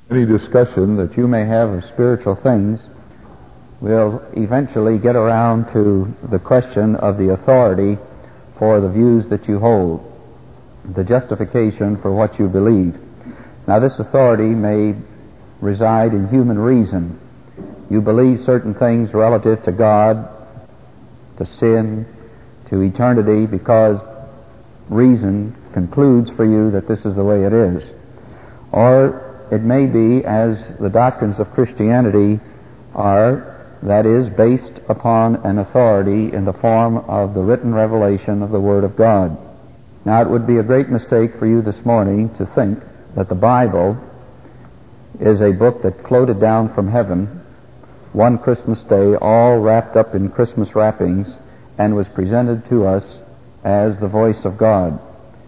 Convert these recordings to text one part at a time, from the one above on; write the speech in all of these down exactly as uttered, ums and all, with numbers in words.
Any discussion that you may have of spiritual things will eventually get around to the question of the authority for the views that you hold, the justification for what you believe. Now, this authority may reside in human reason. You believe certain things relative to God, to sin, to eternity, because reason concludes for you that this is the way it is. Or it may be, as the doctrines of Christianity are, that is, based upon an authority in the form of the written revelation of the Word of God. Now, it would be a great mistake for you this morning to think that the Bible is a book that floated down from heaven one Christmas day, all wrapped up in Christmas wrappings, and was presented to us as the voice of God.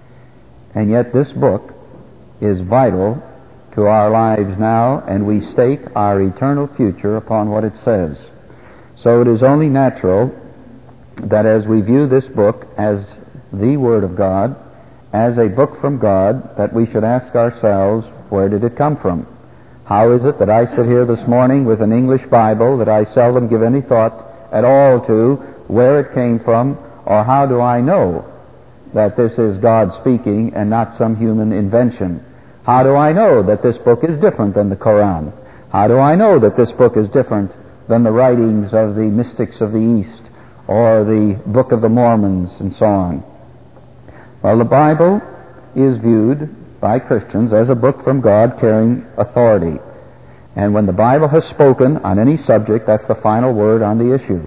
And yet this book is vital to our lives now, and we stake our eternal future upon what it says. So it is only natural that as we view this book as the Word of God, as a book from God, that we should ask ourselves, where did it come from? How is it that I sit here this morning with an English Bible that I seldom give any thought at all to where it came from, or how do I know that this is God speaking and not some human invention? How do I know that this book is different than the Koran? How do I know that this book is different than the writings of the mystics of the East or the Book of the Mormons and so on? Well, the Bible is viewed by Christians as a book from God carrying authority. And when the Bible has spoken on any subject, that's the final word on the issue.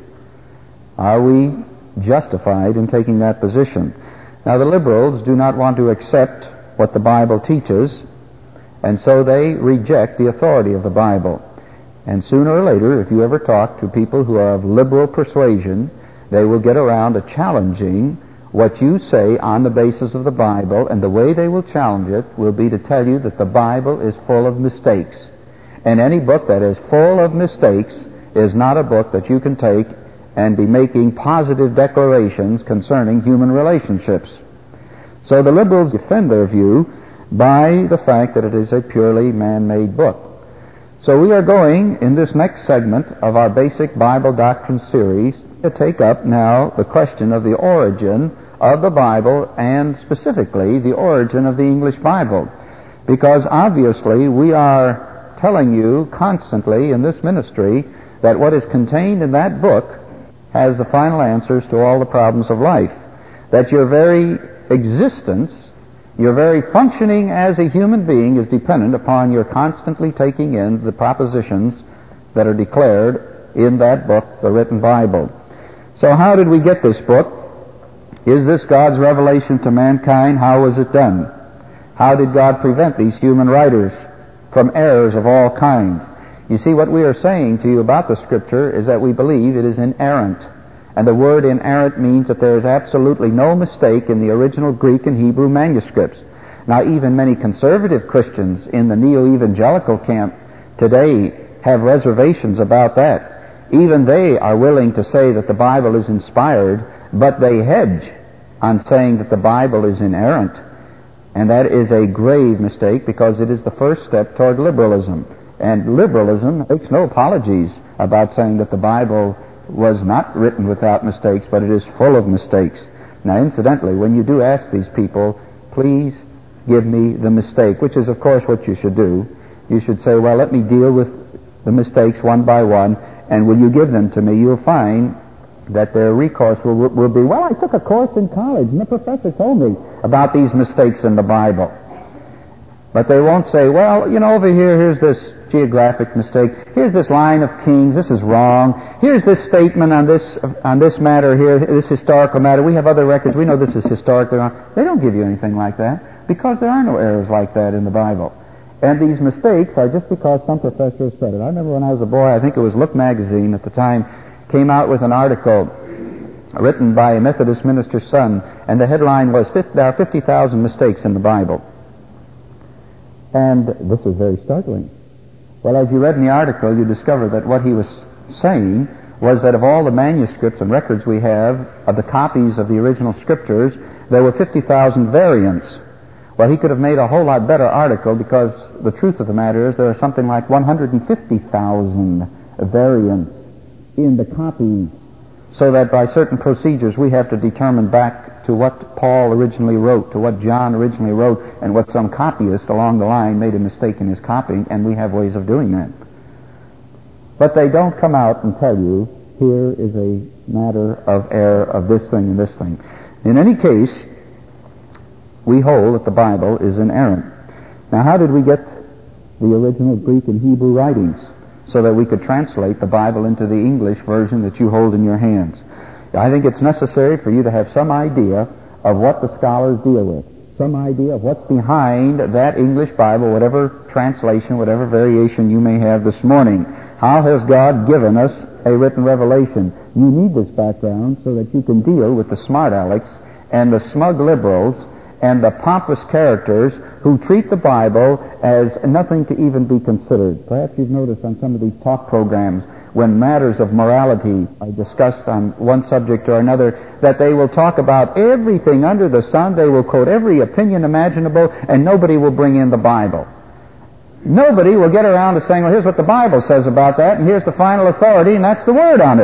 Are we justified in taking that position? Now, the liberals do not want to accept what the Bible teaches, and so they reject the authority of the Bible. And sooner or later, if you ever talk to people who are of liberal persuasion, they will get around to challenging what you say on the basis of the Bible, and the way they will challenge it will be to tell you that the Bible is full of mistakes. And any book that is full of mistakes is not a book that you can take and be making positive declarations concerning human relationships. So the liberals defend their view by the fact that it is a purely man-made book. So we are going, in this next segment of our basic Bible doctrine series, to take up now the question of the origin of the Bible, and specifically the origin of the English Bible. Because obviously we are telling you constantly in this ministry that what is contained in that book has the final answers to all the problems of life. That your very existence, your very functioning as a human being is dependent upon your constantly taking in the propositions that are declared in that book, the written Bible. So how did we get this book? Is this God's revelation to mankind? How was it done? How did God prevent these human writers from errors of all kinds? You see, what we are saying to you about the Scripture is that we believe it is inerrant. And the word inerrant means that there is absolutely no mistake in the original Greek and Hebrew manuscripts. Now, even many conservative Christians in the neo-evangelical camp today have reservations about that. Even they are willing to say that the Bible is inspired, but they hedge on saying that the Bible is inerrant. And that is a grave mistake, because it is the first step toward liberalism. And liberalism makes no apologies about saying that the Bible was not written without mistakes, but it is full of mistakes. Now, incidentally, when you do ask these people, please give me the mistake, which is, of course, what you should do. You should say, well, let me deal with the mistakes one by one, and will you give them to me? You'll find that their recourse will, will be, well, I took a course in college, and the professor told me about these mistakes in the Bible. But they won't say, well, you know, over here, here's this geographic mistake. Here's this line of Kings. This is wrong. Here's this statement on this on this matter here, this historical matter. We have other records. We know this is historic. They don't give you anything like that, because there are no errors like that in the Bible. And these mistakes are just because some professor said it. I remember when I was a boy, I think it was Look magazine at the time, came out with an article written by a Methodist minister's son, and the headline was, there are fifty thousand mistakes in the Bible. And this was very startling. Well, as you read in the article, you discover that what he was saying was that of all the manuscripts and records we have of the copies of the original Scriptures, there were fifty thousand variants. Well, he could have made a whole lot better article, because the truth of the matter is there are something like one hundred fifty thousand variants in the copies, so that by certain procedures we have to determine back to what Paul originally wrote, to what John originally wrote, and what some copyist along the line made a mistake in his copying, and we have ways of doing that. But they don't come out and tell you, here is a matter of error of this thing and this thing. In any case, we hold that the Bible is inerrant. Now, how did we get the original Greek and Hebrew writings so that we could translate the Bible into the English version that you hold in your hands? I think it's necessary for you to have some idea of what the scholars deal with, some idea of what's behind that English Bible, whatever translation, whatever variation you may have this morning. How has God given us a written revelation? You need this background so that you can deal with the smart alecks and the smug liberals and the pompous characters who treat the Bible as nothing to even be considered. Perhaps you've noticed on some of these talk programs, when matters of morality are discussed on one subject or another, that they will talk about everything under the sun, they will quote every opinion imaginable, and nobody will bring in the Bible. Nobody will get around to saying, well, here's what the Bible says about that, and here's the final authority, and that's the word on it.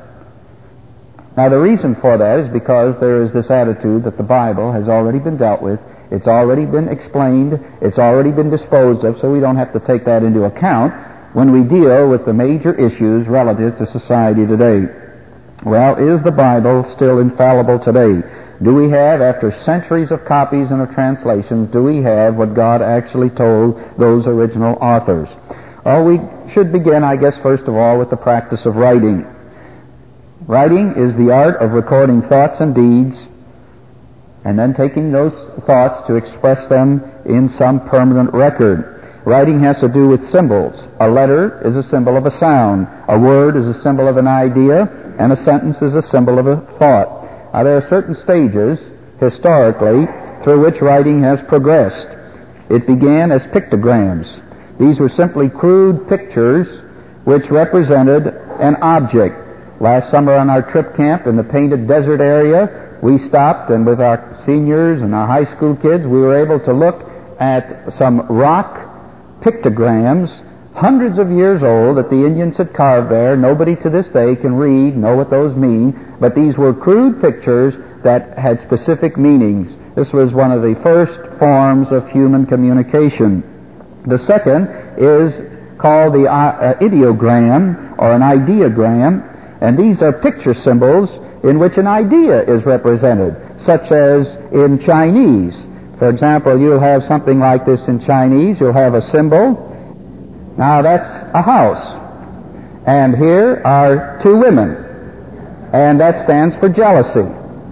Now, the reason for that is because there is this attitude that the Bible has already been dealt with, it's already been explained, it's already been disposed of, so we don't have to take that into account when we deal with the major issues relative to society today. Well, is the Bible still infallible today? Do we have, after centuries of copies and of translations, do we have what God actually told those original authors? Oh, we should begin, I guess, first of all, with the practice of writing. Writing is the art of recording thoughts and deeds, and then taking those thoughts to express them in some permanent record. Writing has to do with symbols. A letter is a symbol of a sound. A word is a symbol of an idea, and a sentence is a symbol of a thought. Now, there are certain stages, historically, through which writing has progressed. It began as pictograms. These were simply crude pictures which represented an object. Last summer on our trip camp in the Painted Desert area, we stopped, and with our seniors and our high school kids, we were able to look at some rock pictograms, hundreds of years old, that the Indians had carved there. Nobody to this day can read, know what those mean, but these were crude pictures that had specific meanings. This was one of the first forms of human communication. The second is called the uh, ideogram, or an ideogram, and these are picture symbols in which an idea is represented, such as in Chinese. For example, you'll have something like this in Chinese. You'll have a symbol. Now, that's a house. And here are two women. And that stands for jealousy.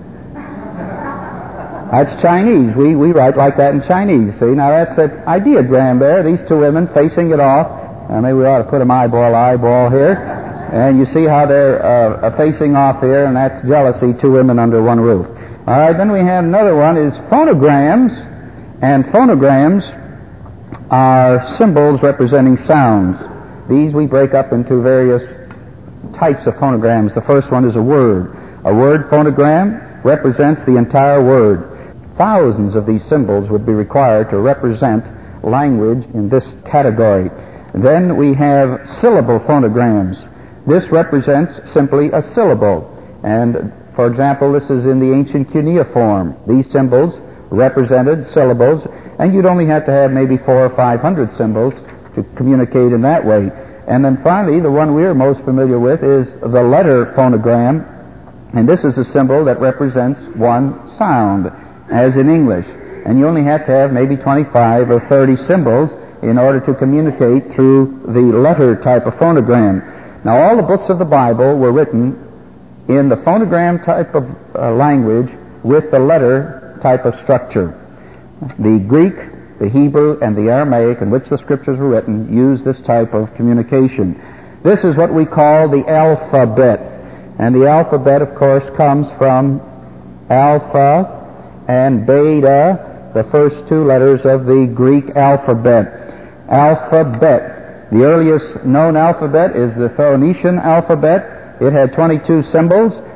That's Chinese. We, we write like that in Chinese. See, now that's an ideogram there. These two women facing it off. Uh, maybe we ought to put them eyeball to eyeball here. And you see how they're uh, facing off here, and that's jealousy, two women under one roof. All right, then we have another one, is phonograms, and phonograms are symbols representing sounds. These we break up into various types of phonograms. The first one is a word. A word phonogram represents the entire word. Thousands of these symbols would be required to represent language in this category. Then we have syllable phonograms. This represents simply a syllable. And for example, this is in the ancient cuneiform. These symbols represented syllables, and you'd only have to have maybe four or five hundred symbols to communicate in that way. And then finally, the one we're most familiar with is the letter phonogram, and this is a symbol that represents one sound, as in English. And you only have to have maybe twenty-five or thirty symbols in order to communicate through the letter type of phonogram. Now, all the books of the Bible were written in the phonogram type of uh, language with the letter type of structure. The Greek, the Hebrew, and the Aramaic in which the scriptures were written use this type of communication. This is what we call the alphabet. And the alphabet, of course, comes from alpha and beta, the first two letters of the Greek alphabet. Alphabet. The earliest known alphabet is the Phoenician alphabet. It had twenty-two symbols,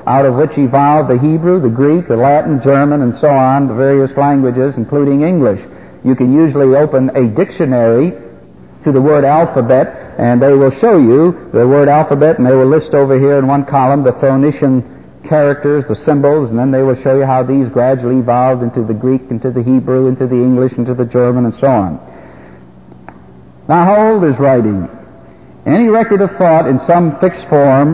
out of which evolved the Hebrew, the Greek, the Latin, German, and so on, the various languages, including English. You can usually open a dictionary to the word alphabet, and they will show you the word alphabet, and they will list over here in one column the Phoenician characters, the symbols, and then they will show you how these gradually evolved into the Greek, into the Hebrew, into the English, into the German, and so on. Now, how old is writing? Any record of thought in some fixed form,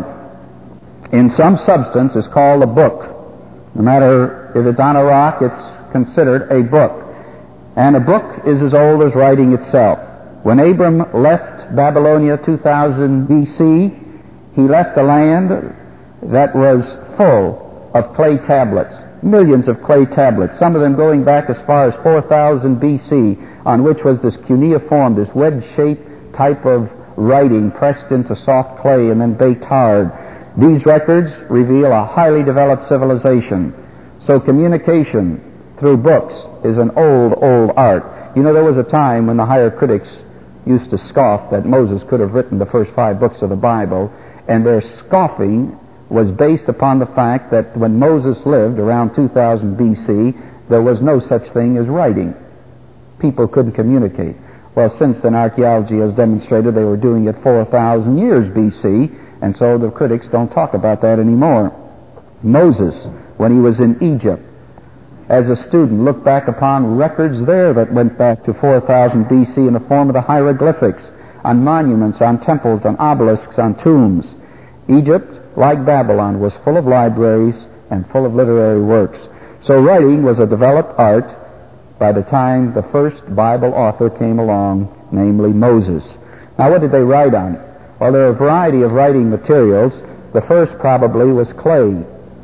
in some substance, is called a book. No matter if it's on a rock, it's considered a book. And a book is as old as writing itself. When Abram left Babylonia two thousand B C, he left a land that was full of clay tablets, millions of clay tablets, some of them going back as far as four thousand B C, on which was this cuneiform, this wedge-shaped type of writing pressed into soft clay and then baked hard. These records reveal a highly developed civilization. So communication through books is an old, old art. You know, there was a time when the higher critics used to scoff that Moses could have written the first five books of the Bible, and their scoffing was based upon the fact that when Moses lived around two thousand B C, there was no such thing as writing. People couldn't communicate. Well, since then, archaeology has demonstrated they were doing it four thousand years B C, and so the critics don't talk about that anymore. Moses, when he was in Egypt, as a student, looked back upon records there that went back to four thousand B C in the form of the hieroglyphics, on monuments, on temples, on obelisks, on tombs. Egypt, like Babylon, was full of libraries and full of literary works. So writing was a developed art by the time the first Bible author came along, namely Moses. Now, what did they write on? Well, there are a variety of writing materials. The first probably was clay.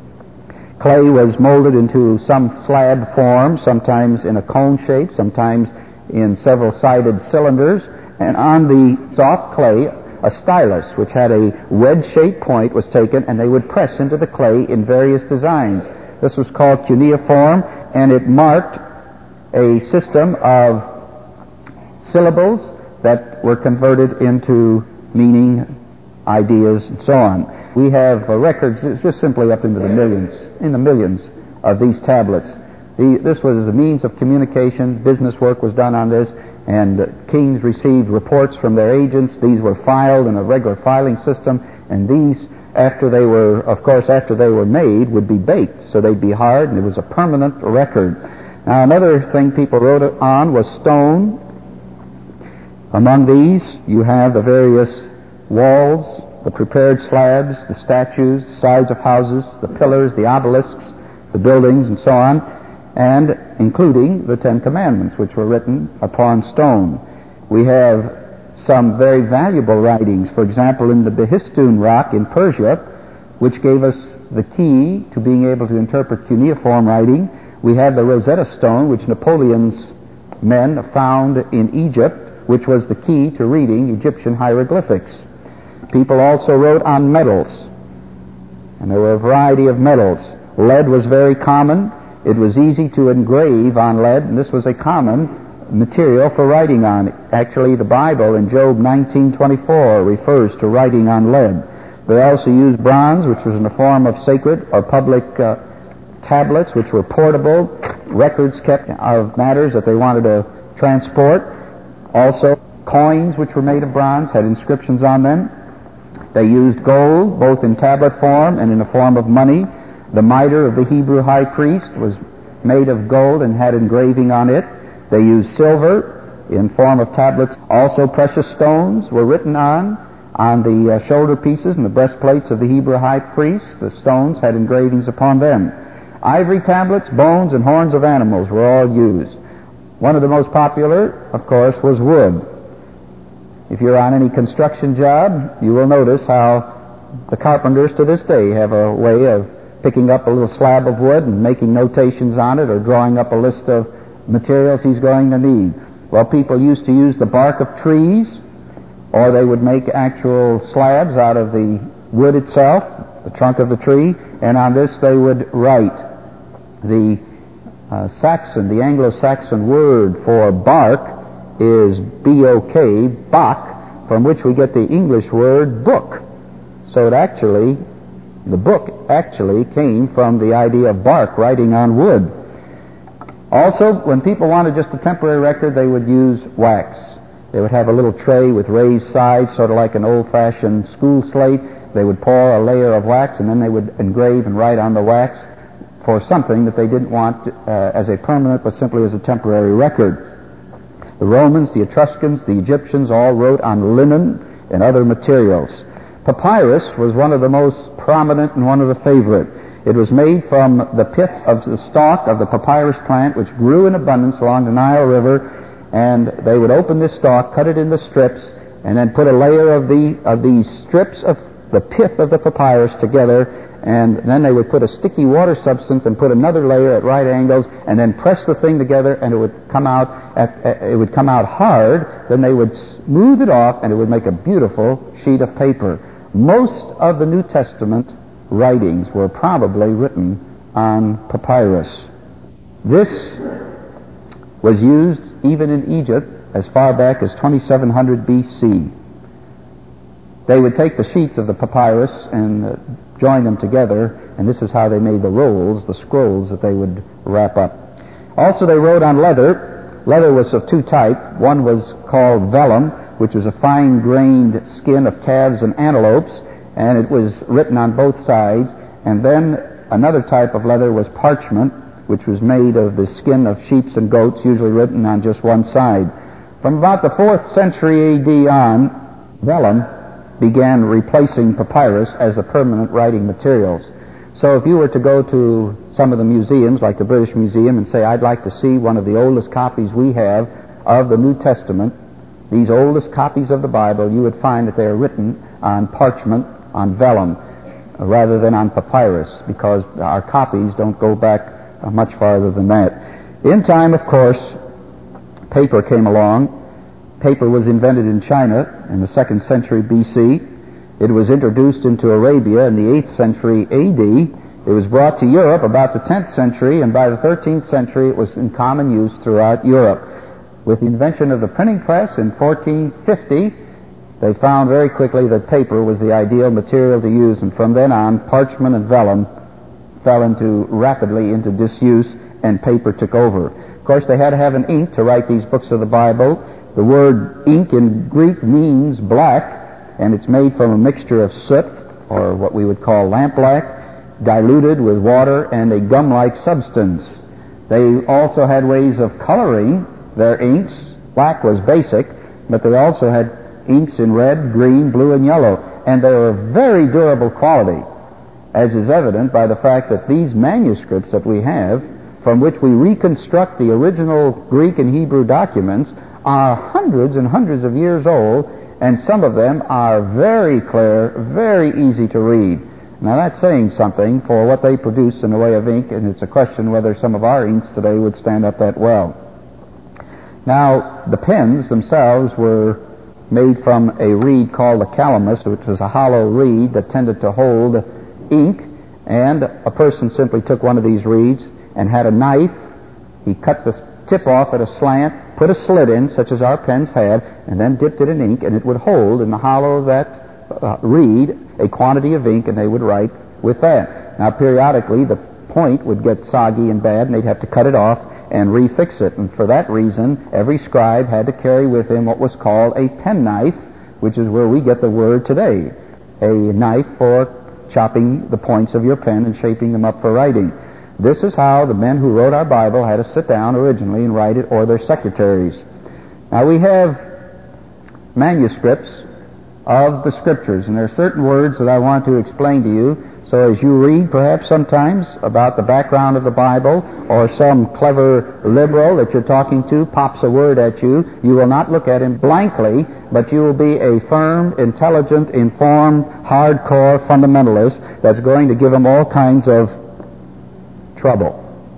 Clay was molded into some slab form, sometimes in a cone shape, sometimes in several-sided cylinders, and on the soft clay, a stylus, which had a wedge-shaped point, was taken, and they would press into the clay in various designs. This was called cuneiform, and it marked a system of syllables that were converted into meaning, ideas, and so on. We have uh, records just simply up into the millions, in the millions of these tablets. The, this was the means of communication. Business work was done on this, and uh, kings received reports from their agents. These were filed in a regular filing system, and these, after they were, of course, after they were made, would be baked, so they'd be hard, and it was a permanent record. Now, another thing people wrote on was stone. Among these, you have the various walls, the prepared slabs, the statues, the sides of houses, the pillars, the obelisks, the buildings, and so on, and including the Ten Commandments, which were written upon stone. We have some very valuable writings, for example, in the Behistun rock in Persia, which gave us the key to being able to interpret cuneiform writing. We have the Rosetta Stone, which Napoleon's men found in Egypt, which was the key to reading Egyptian hieroglyphics. People also wrote on metals, and there were a variety of metals. Lead was very common. It was easy to engrave on lead, and this was a common material for writing on. Actually, the Bible in Job nineteen twenty-four refers to writing on lead. They also used bronze, which was in the form of sacred or public uh, tablets, which were portable, records kept of matters that they wanted to transport. Also, coins which were made of bronze had inscriptions on them. They used gold, both in tablet form and in the form of money. The mitre of the Hebrew high priest was made of gold and had engraving on it. They used silver in form of tablets. Also, precious stones were written on, on the uh, shoulder pieces and the breastplates of the Hebrew high priest. The stones had engravings upon them. Ivory tablets, bones, and horns of animals were all used. One of the most popular, of course, was wood. If you're on any construction job, you will notice how the carpenters to this day have a way of picking up a little slab of wood and making notations on it or drawing up a list of materials he's going to need. Well, people used to use the bark of trees, or they would make actual slabs out of the wood itself, the trunk of the tree, and on this they would write. The uh, Saxon, the Anglo-Saxon word for bark is B O K, bok, from which we get the English word book. So it actually The book actually came from the idea of bark writing on wood. Also, when people wanted just a temporary record, they would use wax. They would have a little tray with raised sides, sort of like an old-fashioned school slate. They would pour a layer of wax, and then they would engrave and write on the wax for something that they didn't want uh, as a permanent, but simply as a temporary record. The Romans, the Etruscans, the Egyptians all wrote on linen and other materials. Papyrus was one of the most prominent and one of the favorite. It was made from the pith of the stalk of the papyrus plant, which grew in abundance along the Nile River, and they would open this stalk, cut it into strips, and then put a layer of the of these strips of the pith of the papyrus together, and then they would put a sticky water substance and put another layer at right angles, and then press the thing together, and it would come out at, it would come out hard. Then they would smooth it off, and it would make a beautiful sheet of paper. Most of the New Testament writings were probably written on papyrus. This was used even in Egypt as far back as twenty-seven hundred B C. They would take the sheets of the papyrus and uh, join them together, and this is how they made the rolls, the scrolls that they would wrap up. Also, they wrote on leather. Leather was of two types. One was called vellum, which was a fine-grained skin of calves and antelopes, and it was written on both sides. And then another type of leather was parchment, which was made of the skin of sheep and goats, usually written on just one side. From about the fourth century A D on, vellum began replacing papyrus as the permanent writing materials. So if you were to go to some of the museums, like the British Museum, and say, I'd like to see one of the oldest copies we have of the New Testament, these oldest copies of the Bible, you would find that they are written on parchment, on vellum, rather than on papyrus, because our copies don't go back much farther than that. In time, of course, paper came along. Paper was invented in China in the second century B C. It was introduced into Arabia in the eighth century A D. It was brought to Europe about the tenth century, and by the thirteenth century it was in common use throughout Europe. With the invention of the printing press in fourteen fifty, they found very quickly that paper was the ideal material to use, and from then on, parchment and vellum fell into rapidly into disuse, and paper took over. Of course, they had to have an ink to write these books of the Bible. The word ink in Greek means black, and it's made from a mixture of soot, or what we would call lampblack, diluted with water and a gum-like substance. They also had ways of coloring their inks. Black was basic, but they also had inks in red, green, blue, and yellow, and they were very durable quality, as is evident by the fact that these manuscripts that we have, from which we reconstruct the original Greek and Hebrew documents, are hundreds and hundreds of years old, and some of them are very clear, very easy to read. Now that's saying something for what they produce in the way of ink, and it's a question whether some of our inks today would stand up that well. Now, the pens themselves were made from a reed called the calamus, which was a hollow reed that tended to hold ink, and a person simply took one of these reeds and had a knife. He cut the tip off at a slant, put a slit in, such as our pens have, and then dipped it in ink, and it would hold in the hollow of that uh, reed a quantity of ink, and they would write with that. Now, periodically, the point would get soggy and bad, and they'd have to cut it off and refix it. And for that reason, every scribe had to carry with him what was called a penknife, which is where we get the word today, a knife for chopping the points of your pen and shaping them up for writing. This is how the men who wrote our Bible had to sit down originally and write it, or their secretaries. Now, we have manuscripts of the Scriptures, and there are certain words that I want to explain to you. So as you read, perhaps sometimes, about the background of the Bible, or some clever liberal that you're talking to pops a word at you, you will not look at him blankly, but you will be a firm, intelligent, informed, hardcore fundamentalist that's going to give him all kinds of trouble.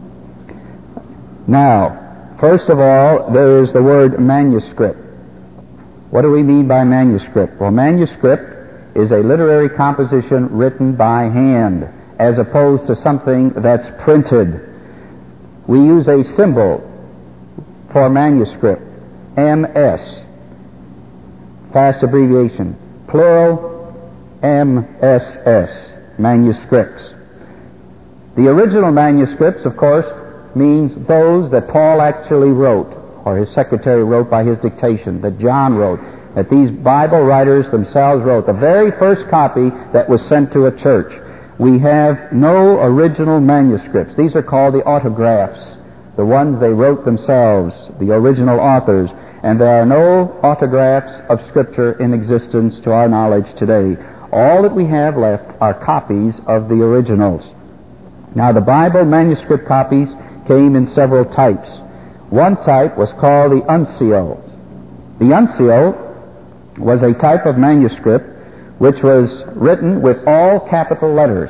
Now, first of all, there is the word manuscript. What do we mean by manuscript? Well, manuscript is a literary composition written by hand, as opposed to something that's printed. We use a symbol for manuscript, M S, fast abbreviation, plural, M S S. manuscripts. The original manuscripts, of course, means those that Paul actually wrote, or his secretary wrote by his dictation, that John wrote, that these Bible writers themselves wrote. The very first copy that was sent to a church. We have no original manuscripts. These are called the autographs, the ones they wrote themselves, the original authors. And there are no autographs of Scripture in existence to our knowledge today. All that we have left are copies of the originals. Now, the Bible manuscript copies came in several types. One type was called the uncial. The uncial was a type of manuscript which was written with all capital letters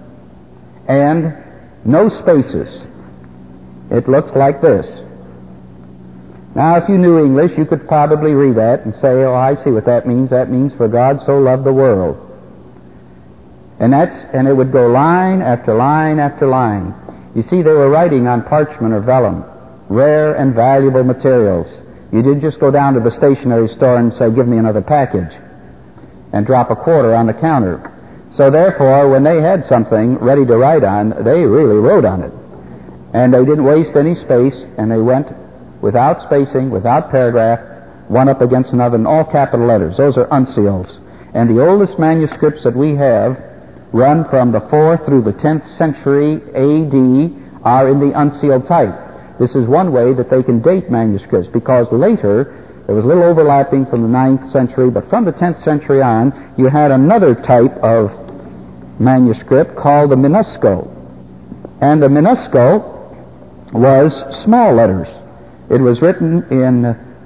and no spaces. It looks like this. Now, if you knew English, you could probably read that and say, oh, I see what that means. That means, for God so loved the world. And that's and it would go line after line after line. You see, they were writing on parchment or vellum, rare and valuable materials. You didn't just go down to the stationery store and say, give me another package, and drop a quarter on the counter. So therefore, when they had something ready to write on, they really wrote on it. And they didn't waste any space, and they went without spacing, without paragraph, one up against another in all capital letters. Those are uncials. And the oldest manuscripts that we have run from the fourth through the tenth century A D are in the uncial type. This is one way that they can date manuscripts, because later there was a little overlapping from the ninth century, but from the tenth century on, you had another type of manuscript called the minuscule. And the minuscule was small letters. It was written in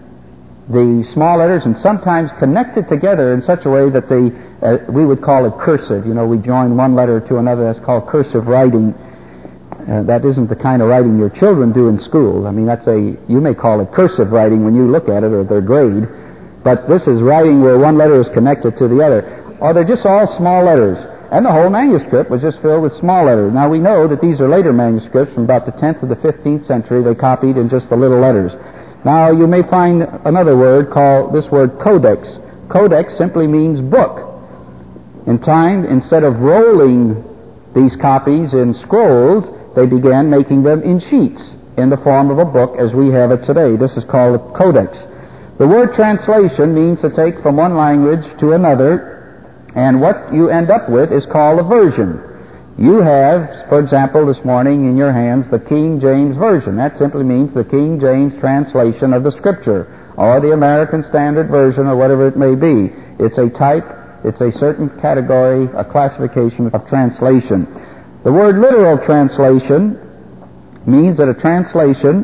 the small letters and sometimes connected together in such a way that they, uh, we would call it cursive. You know, we join one letter to another. That's called cursive writing. Uh, that isn't the kind of writing your children do in school. I mean, that's a, you may call it cursive writing when you look at it, or their grade. But this is writing where one letter is connected to the other. Or they're just all small letters. And the whole manuscript was just filled with small letters. Now, we know that these are later manuscripts from about the tenth to the fifteenth century. They copied in just the little letters. Now, you may find another word called, this word, codex. Codex simply means book. In time, instead of rolling these copies in scrolls, they began making them in sheets in the form of a book as we have it today. This is called a codex. The word translation means to take from one language to another, and what you end up with is called a version. You have, for example, this morning in your hands the King James Version. That simply means the King James translation of the Scripture, or the American Standard Version, or whatever it may be. It's a type, it's a certain category, a classification of translation. The word literal translation means that a translation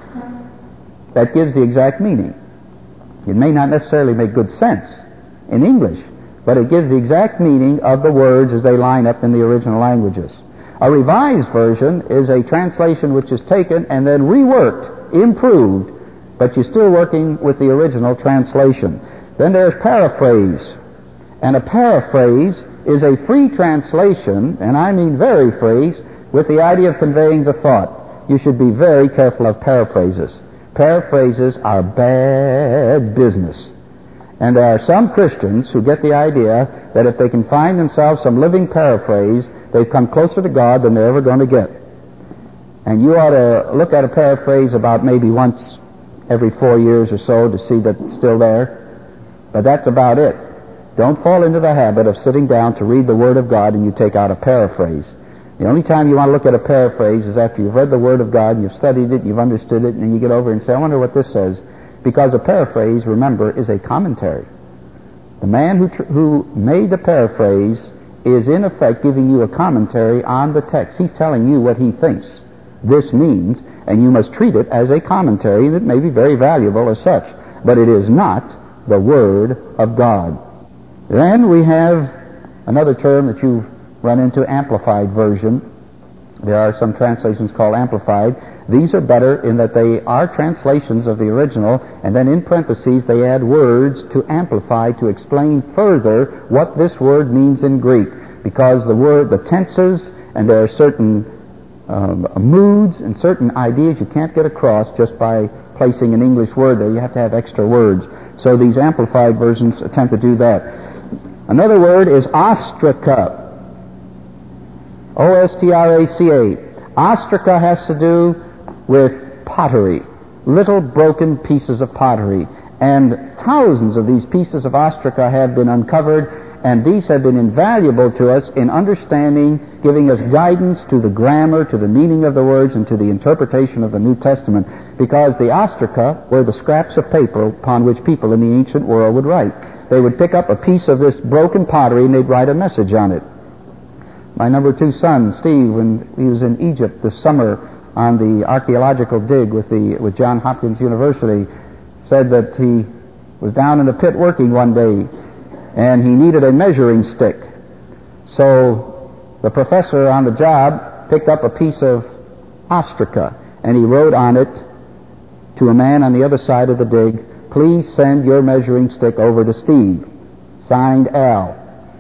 that gives the exact meaning. It may not necessarily make good sense in English, but it gives the exact meaning of the words as they line up in the original languages. A revised version is a translation which is taken and then reworked, improved, but you're still working with the original translation. Then there's paraphrase. And a paraphrase is a free translation, and I mean very free, with the idea of conveying the thought. You should be very careful of paraphrases. Paraphrases are bad business. And there are some Christians who get the idea that if they can find themselves some living paraphrase, they've come closer to God than they're ever going to get. And you ought to look at a paraphrase about maybe once every four years or so to see that it's still there. But that's about it. Don't fall into the habit of sitting down to read the Word of God and you take out a paraphrase. The only time you want to look at a paraphrase is after you've read the Word of God, and you've studied it, you've understood it, and then you get over and say, I wonder what this says. Because a paraphrase, remember, is a commentary. The man who tr- who made the paraphrase is in effect giving you a commentary on the text. He's telling you what he thinks this means, and you must treat it as a commentary that may be very valuable as such. But it is not the Word of God. Then we have another term that you've run into, amplified version. There are some translations called amplified. These are better in that they are translations of the original, and then in parentheses they add words to amplify, to explain further what this word means in Greek. Because the word, the tenses, and there are certain um, moods and certain ideas you can't get across just by placing an English word there. You have to have extra words. So these amplified versions attempt to do that. Another word is ostraca. O S T R A C A. Ostraca has to do with pottery, little broken pieces of pottery. And thousands of these pieces of ostraca have been uncovered, and these have been invaluable to us in understanding, giving us guidance to the grammar, to the meaning of the words, and to the interpretation of the New Testament, because the ostraca were the scraps of paper upon which people in the ancient world would write. They would pick up a piece of this broken pottery and they'd write a message on it. My number two son, Steve, when he was in Egypt this summer on the archaeological dig with the with Johns Hopkins University, said that he was down in the pit working one day and he needed a measuring stick. So the professor on the job picked up a piece of ostraca and he wrote on it to a man on the other side of the dig, "Please send your measuring stick over to Steve. Signed, Al."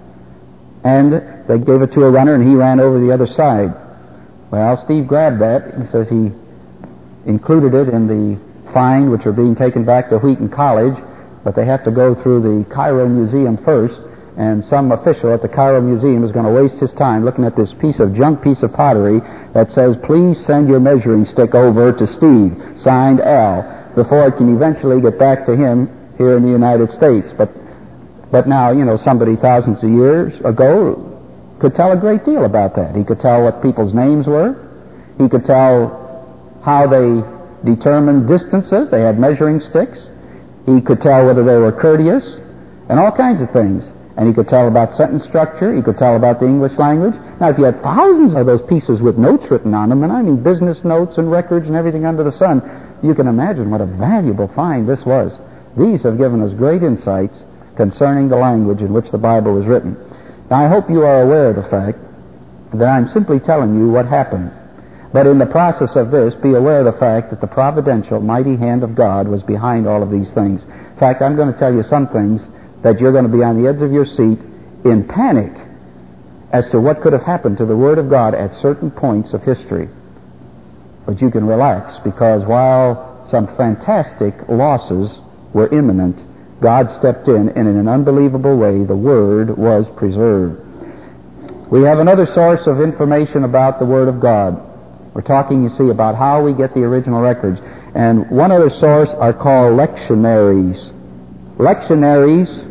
And they gave it to a runner and he ran over the other side. Well, Steve grabbed that. He says he included it in the find which are being taken back to Wheaton College, but they have to go through the Cairo Museum first, and some official at the Cairo Museum is going to waste his time looking at this piece of junk piece of pottery that says, "Please send your measuring stick over to Steve, signed Al," before it can eventually get back to him here in the United States. But but now, you know, somebody thousands of years ago could tell a great deal about that. He could tell what people's names were. He could tell how they determined distances. They had measuring sticks. He could tell whether they were courteous and all kinds of things. And he could tell about sentence structure. He could tell about the English language. Now, if you had thousands of those pieces with notes written on them, and I mean business notes and records and everything under the sun, you can imagine what a valuable find this was. These have given us great insights concerning the language in which the Bible was written. Now, I hope you are aware of the fact that I'm simply telling you what happened. But in the process of this, be aware of the fact that the providential, mighty hand of God was behind all of these things. In fact, I'm going to tell you some things that you're going to be on the edge of your seat in panic as to what could have happened to the Word of God at certain points of history. But you can relax, because while some fantastic losses were imminent, God stepped in, and in an unbelievable way, the Word was preserved. We have another source of information about the Word of God. We're talking, you see, about how we get the original records. And one other source are called lectionaries. Lectionaries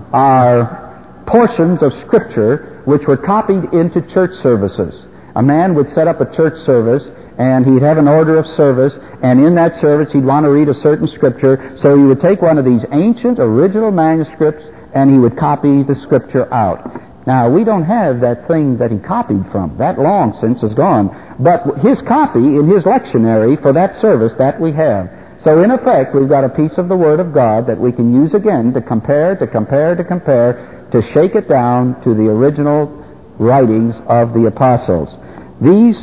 are portions of Scripture which were copied into church services. A man would set up a church service, and he'd have an order of service, and in that service he'd want to read a certain Scripture, so he would take one of these ancient original manuscripts and he would copy the Scripture out. Now, we don't have that thing that he copied from. That long since is gone. But his copy in his lectionary for that service, that we have. So in effect, we've got a piece of the Word of God that we can use again to compare, to compare, to compare, to shake it down to the original writings of the apostles. These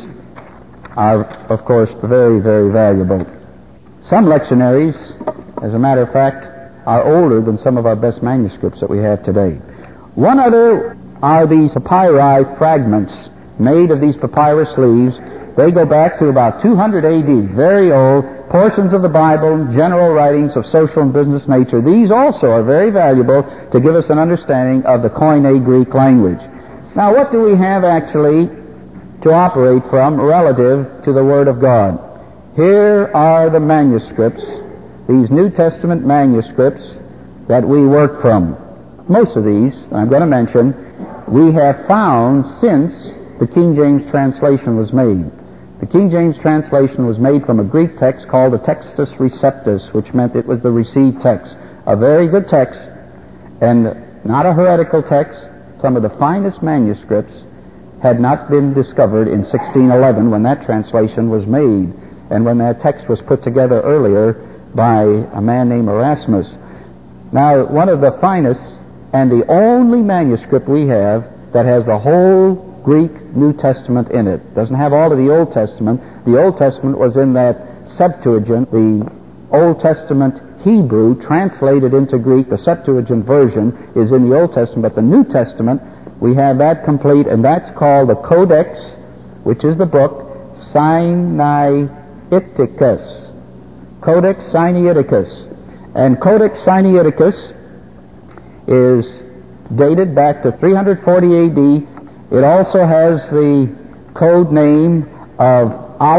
are, of course, very, very valuable. Some lectionaries, as a matter of fact, are older than some of our best manuscripts that we have today. One other are these papyri fragments made of these papyrus leaves. They go back to about two hundred A D, very old, portions of the Bible, general writings of social and business nature. These also are very valuable to give us an understanding of the Koine Greek language. Now, what do we have actually to operate from relative to the Word of God? Here are the manuscripts, these New Testament manuscripts that we work from. Most of these, I'm going to mention, we have found since the King James translation was made. The King James translation was made from a Greek text called the Textus Receptus, which meant it was the received text. A very good text, and not a heretical text. Some of the finest manuscripts had not been discovered in sixteen eleven when that translation was made, and when that text was put together earlier by a man named Erasmus. Now, one of the finest and the only manuscript we have that has the whole Greek New Testament in it. Doesn't have all of the Old Testament. The Old Testament was in that Septuagint, the Old Testament Hebrew translated into Greek. The Septuagint version is in the Old Testament, but the New Testament, we have that complete, and that's called the Codex, which is the book, Sinaiticus. Codex Sinaiticus. And Codex Sinaiticus is dated back to three hundred forty A D. It also has the code name of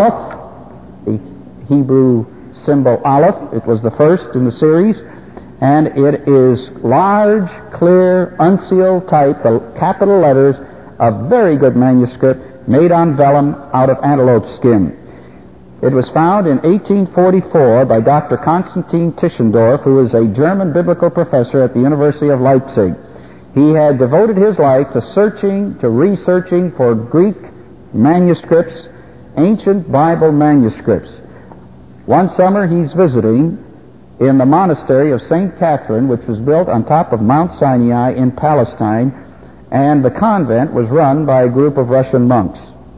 Aleph, the Hebrew symbol Aleph. It was the first in the series, and it is large, clear, unsealed type, the capital letters, a very good manuscript made on vellum out of antelope skin. It was found in eighteen forty-four by Doctor Konstantin Tischendorf, who is a German biblical professor at the University of Leipzig. He had devoted his life to searching, to researching for Greek manuscripts, ancient Bible manuscripts. One summer he's visiting in the monastery of Saint Catherine, which was built on top of Mount Sinai in Palestine, and the convent was run by a group of Russian monks.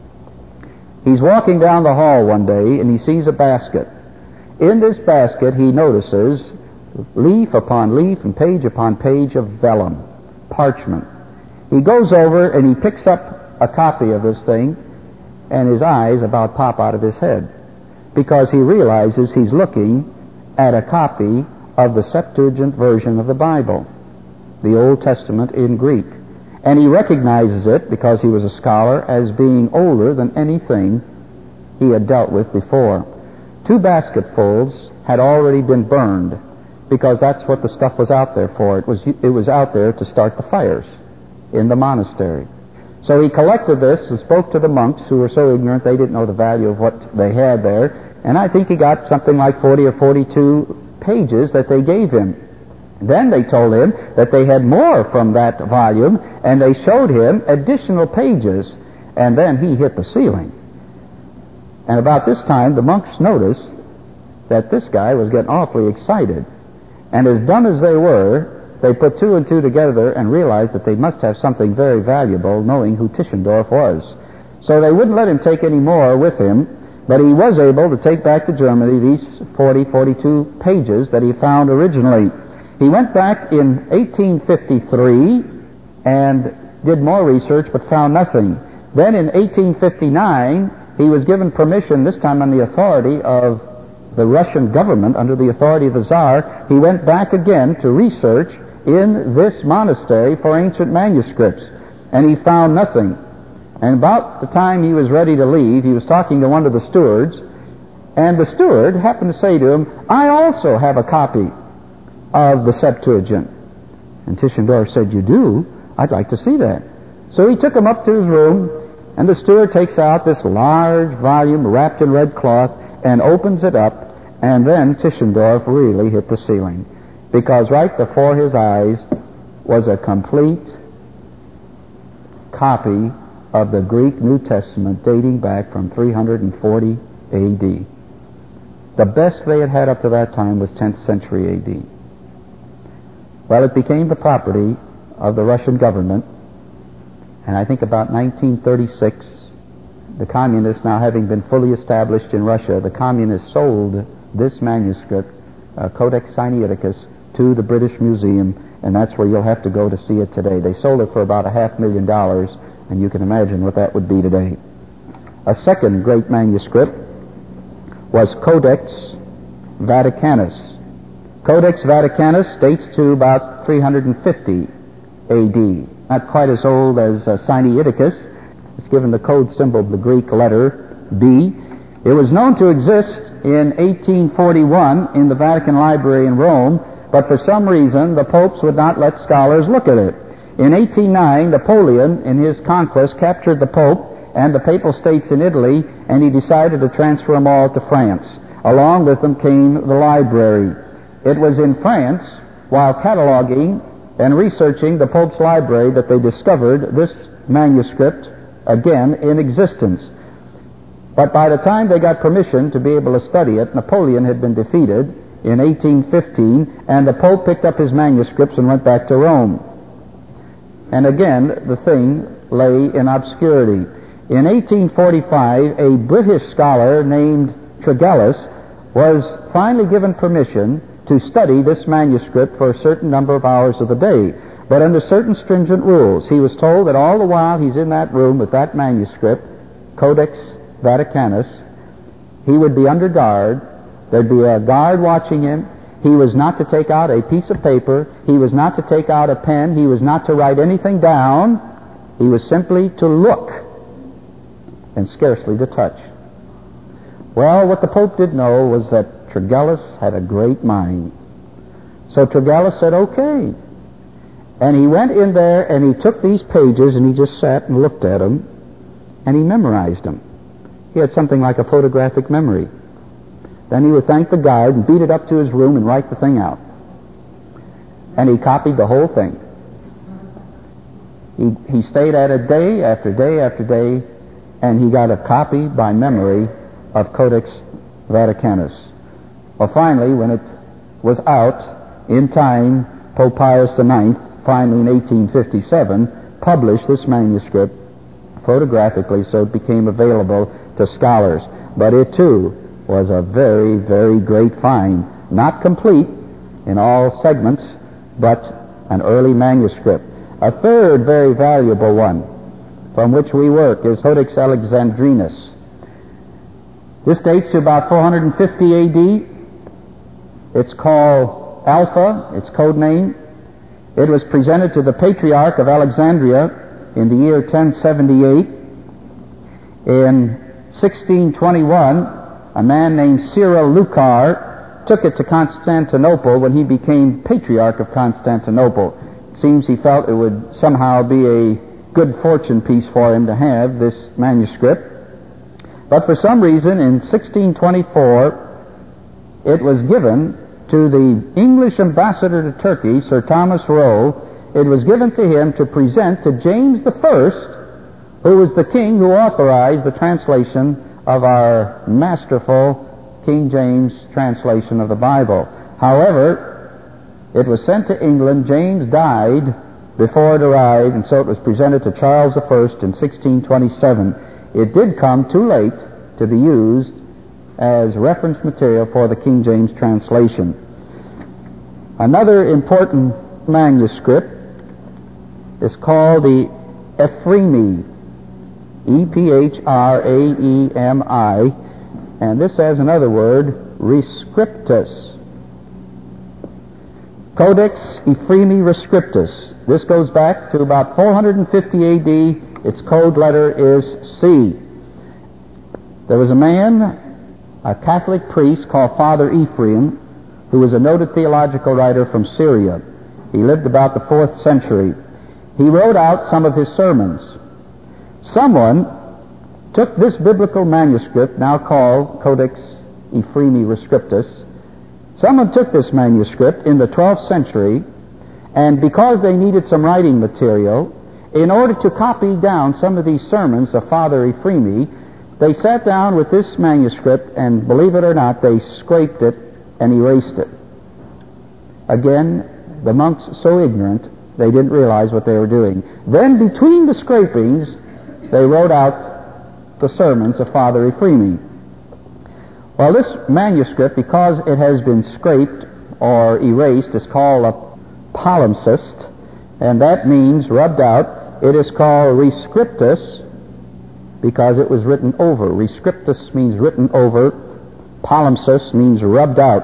He's walking down the hall one day and he sees a basket. In this basket he notices leaf upon leaf and page upon page of vellum, parchment. He goes over and he picks up a copy of this thing, and his eyes about pop out of his head, because he realizes he's looking at a copy of the Septuagint version of the Bible, the Old Testament in Greek. And he recognizes it, because he was a scholar, as being older than anything he had dealt with before. Two basketfuls had already been burned, because that's what the stuff was out there for. It was, it was out there to start the fires in the monastery. So he collected this and spoke to the monks, who were so ignorant they didn't know the value of what they had there. And I think he got something like forty or forty-two pages that they gave him. Then they told him that they had more from that volume, and they showed him additional pages, and then he hit the ceiling. And about this time, the monks noticed that this guy was getting awfully excited. And as dumb as they were, they put two and two together and realized that they must have something very valuable, knowing who Tischendorf was. So they wouldn't let him take any more with him, but he was able to take back to Germany these forty, forty-two pages that he found originally. He went back in eighteen fifty-three and did more research, but found nothing. Then in eighteen fifty-nine, he was given permission, this time on the authority of the Russian government, under the authority of the Tsar. He went back again to research in this monastery for ancient manuscripts, and he found nothing. And about the time he was ready to leave, he was talking to one of the stewards, and the steward happened to say to him, "I also have a copy of the Septuagint." And Tischendorf said, "You do? I'd like to see that." So he took him up to his room, and the steward takes out this large volume wrapped in red cloth and opens it up, and then Tischendorf really hit the ceiling, because right before his eyes was a complete copy of the Greek New Testament dating back from three hundred forty A D. The best they had had up to that time was tenth century A D. Well, it became the property of the Russian government, and I think about nineteen thirty-six, the communists, now having been fully established in Russia, the communists sold this manuscript, uh, Codex Sinaiticus, to the British Museum, and that's where you'll have to go to see it today. They sold it for about a half million dollars, and you can imagine what that would be today. A second great manuscript was Codex Vaticanus. Codex Vaticanus dates to about three hundred fifty A D. Not quite as old as uh, Sinaiticus. It's given the code symbol of the Greek letter B. It was known to exist in eighteen forty-one in the Vatican Library in Rome, but for some reason the popes would not let scholars look at it. In eighteen oh nine, Napoleon, in his conquest, captured the Pope and the Papal States in Italy, and he decided to transfer them all to France. Along with them came the library. It was in France, while cataloging and researching the Pope's library, that they discovered this manuscript again in existence. But by the time they got permission to be able to study it, Napoleon had been defeated in eighteen fifteen, and the Pope picked up his manuscripts and went back to Rome. And again, the thing lay in obscurity. In eighteen forty-five, a British scholar named Tregelles was finally given permission to study this manuscript for a certain number of hours of the day, but under certain stringent rules. He was told that all the while he's in that room with that manuscript, Codex Vaticanus, he would be under guard. There'd be a guard watching him. He was not to take out a piece of paper. He was not to take out a pen. He was not to write anything down. He was simply to look and scarcely to touch. Well, what the Pope did know was that Tregelles had a great mind. So Tregelles said, okay. And he went in there and he took these pages and he just sat and looked at them and he memorized them. He had something like a photographic memory. Then he would thank the guard and beat it up to his room and write the thing out. And he copied the whole thing. He, he stayed at it day after day after day, and he got a copy by memory of Codex Vaticanus. Well, finally, when it was out, in time, Pope Pius the Ninth, finally in eighteen fifty-seven, published this manuscript photographically, so it became available to scholars. But it, too, was a very, very great find. Not complete in all segments, but an early manuscript. A third very valuable one from which we work is Codex Alexandrinus. This dates to about four hundred fifty A D. It's called Alpha, its code name. It was presented to the Patriarch of Alexandria in the year ten seventy-eight. In sixteen twenty-one, a man named Cyril Lucar took it to Constantinople when he became Patriarch of Constantinople. It seems he felt it would somehow be a good fortune piece for him to have this manuscript. But for some reason, in sixteen twenty-four, it was given to the English ambassador to Turkey, Sir Thomas Roe. It was given to him to present to James the First, who was the king who authorized the translation of our masterful King James translation of the Bible. However, it was sent to England. James died before it arrived, and so it was presented to Charles the First in sixteen twenty-seven. It did come too late to be used as reference material for the King James translation. Another important manuscript is called the Ephremi, E P H R A E M I, and this has another word, Rescriptus. Codex Ephremi Rescriptus. This goes back to about four hundred fifty A D. Its code letter is C. There was a man, a Catholic priest called Father Ephraim, who was a noted theological writer from Syria. He lived about the fourth century. He wrote out some of his sermons. Someone took this biblical manuscript, now called Codex Ephremi Rescriptus. Someone took this manuscript in the twelfth century, and because they needed some writing material, in order to copy down some of these sermons of Father Ephremi, they sat down with this manuscript, and believe it or not, they scraped it and erased it. Again, the monks so ignorant, they didn't realize what they were doing. Then, between the scrapings, they wrote out the sermons of Father Ephremi. Well, this manuscript, because it has been scraped or erased, is called a palimpsest, and that means rubbed out. It is called Rescriptus because it was written over. Rescriptus means written over. Palimpsest means rubbed out.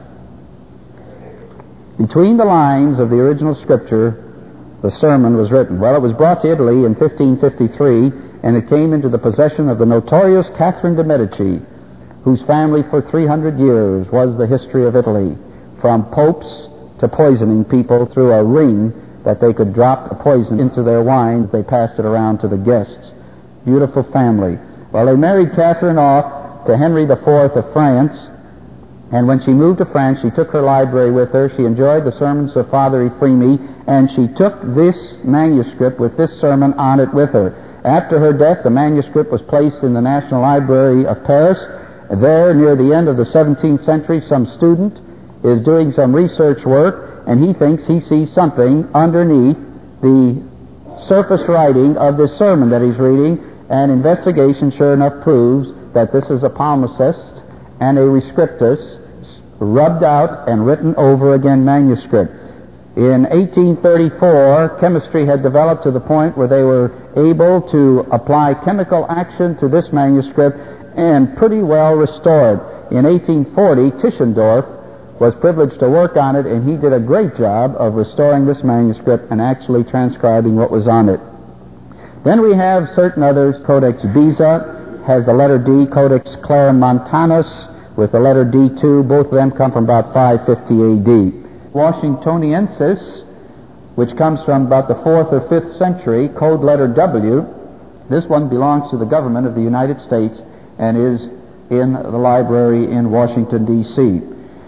Between the lines of the original scripture, the sermon was written. Well, it was brought to Italy in fifteen fifty-three, and it came into the possession of the notorious Catherine de' Medici, whose family for three hundred years was the history of Italy, from popes to poisoning people through a ring that they could drop the poison into their wines. They passed it around to the guests. Beautiful family. Well, they married Catherine off to Henry the Fourth of France, and when she moved to France, she took her library with her. She enjoyed the sermons of Father Ephremi, and she took this manuscript with this sermon on it with her. After her death, the manuscript was placed in the National Library of Paris. There, near the end of the seventeenth century, some student is doing some research work, and he thinks he sees something underneath the surface writing of this sermon that he's reading, and investigation sure enough proves that this is a palimpsest and a rescriptus, rubbed out and written over again manuscript. In eighteen thirty-four, chemistry had developed to the point where they were able to apply chemical action to this manuscript and pretty well restored. In eighteen forty, Tischendorf was privileged to work on it, and he did a great job of restoring this manuscript and actually transcribing what was on it. Then we have certain others, Codex Beza, has the letter D, Codex Claromontanus, with the letter D two. Both of them come from about five fifty A D. Washingtoniensis, which comes from about the fourth or fifth century, code letter W. This one belongs to the government of the United States and is in the library in Washington, D C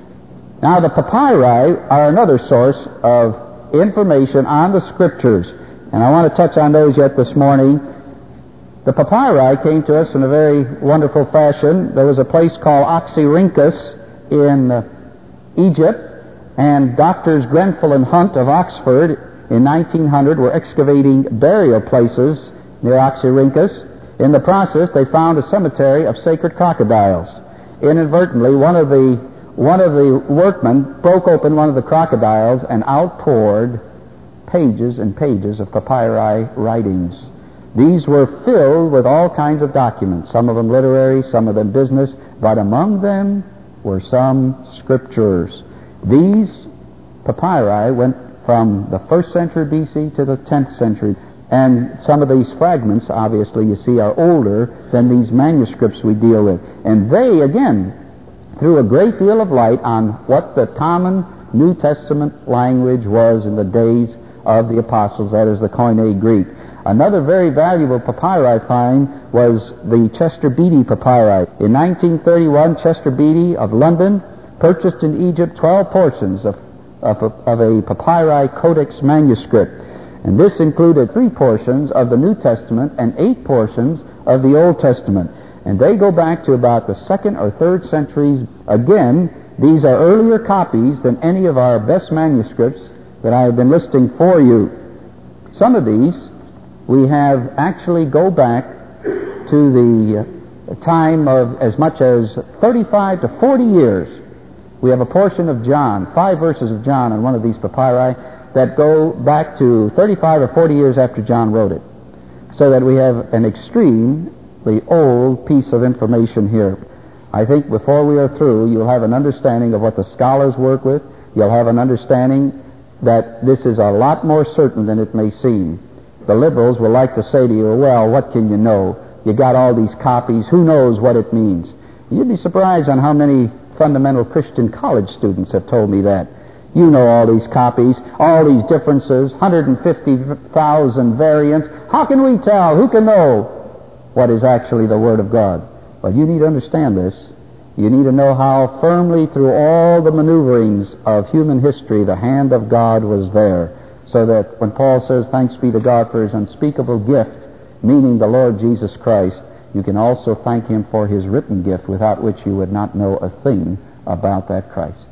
Now, the papyri are another source of information on the Scriptures, and I want to touch on those yet this morning. The papyri came to us in a very wonderful fashion. There was a place called Oxyrhynchus in uh, Egypt, and Doctors Grenfell and Hunt of Oxford in nineteen hundred were excavating burial places near Oxyrhynchus. In the process, they found a cemetery of sacred crocodiles. Inadvertently, one of the one of the workmen broke open one of the crocodiles and outpoured pages and pages of papyri writings. These were filled with all kinds of documents, some of them literary, some of them business, but among them were some scriptures. These papyri went from the first century B C to the tenth century, and some of these fragments, obviously, you see, are older than these manuscripts we deal with. And they, again, threw a great deal of light on what the common New Testament language was in the days of the apostles, that is, the Koine Greek. Another very valuable papyri find was the Chester Beatty papyri. In nineteen thirty-one, Chester Beatty of London purchased in Egypt twelve portions of, of, of a papyri codex manuscript. And this included three portions of the New Testament and eight portions of the Old Testament. And they go back to about the second or third centuries. Again, these are earlier copies than any of our best manuscripts that I have been listing for you. Some of these we have actually go back to the time of as much as thirty-five to forty years. We have a portion of John, five verses of John on one of these papyri that go back to thirty-five or forty years after John wrote it. So that we have an extremely old piece of information here. I think before we are through, you'll have an understanding of what the scholars work with. You'll have an understanding that this is a lot more certain than it may seem. The liberals will like to say to you, well, what can you know? You got all these copies. Who knows what it means? You'd be surprised on how many fundamental Christian college students have told me that. You know all these copies, all these differences, one hundred fifty thousand variants. How can we tell? Who can know what is actually the Word of God? Well, you need to understand this. You need to know how firmly through all the maneuverings of human history the hand of God was there. So that when Paul says, thanks be to God for His unspeakable gift, meaning the Lord Jesus Christ, you can also thank Him for His written gift, without which you would not know a thing about that Christ.